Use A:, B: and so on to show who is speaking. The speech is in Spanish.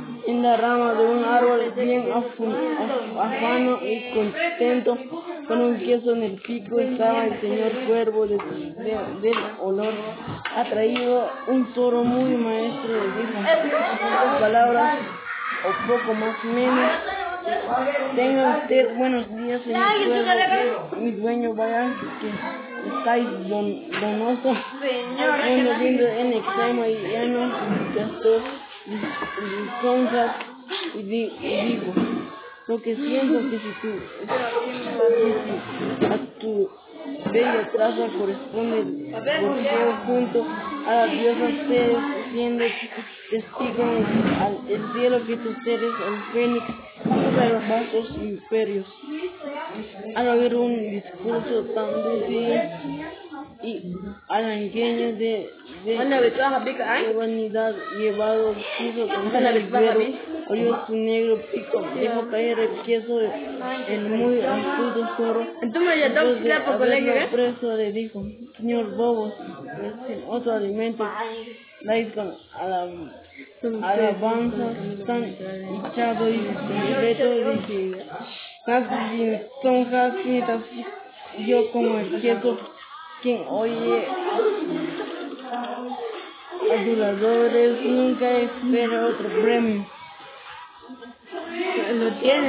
A: En la rama de un árbol, bien afano y contento, con un queso en el pico, estaba el señor Cuervo del olor. Ha traído un toro muy maestro, le dijo, en pocas palabras, o poco más o menos. Tenga usted buenos días, señor Cuervo, mi dueño, vaya que estáis donoso, siendo lindo en extremo y lleno de lisonjas, y digo, lo que siento que si a tu bella traza corresponde el gorjeo junto a la diosa Ceres, siendo testigo al cielo que tú eres el fénix de los vastos imperios. Al oír un discurso tan dulce y harangueño de vanidad llevado al piso con el vivero, oyó su negro pico, dejó caer el queso, el muy astuto zorro. Después de haberlo preso, le dijo, señor Bobos, sin otro alimento dais con alabanzas tan hinchado y completo, dice, más lisonjas mientras yo como el queso, quien oye aduladores nunca espera otro premio. Lo tiene.